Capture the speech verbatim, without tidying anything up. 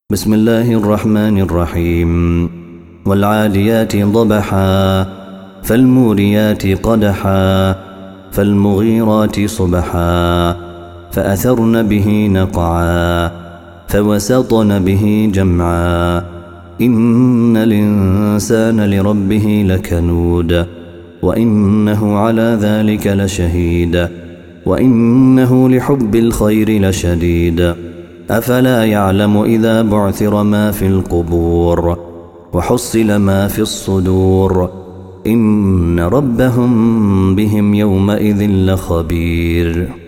بسم الله الرحمن الرحيم والعاديات ضبحا فالموريات قدحا فالمغيرات صبحا فأثرن به نقعا فوسطن به جمعا إن الإنسان لربه لكنود وإنه على ذلك لشهيد وإنه لحب الخير لشديد أفلا يعلم إذا بعثر ما في القبور وحصل ما في الصدور إن ربهم بهم يومئذ لخبير.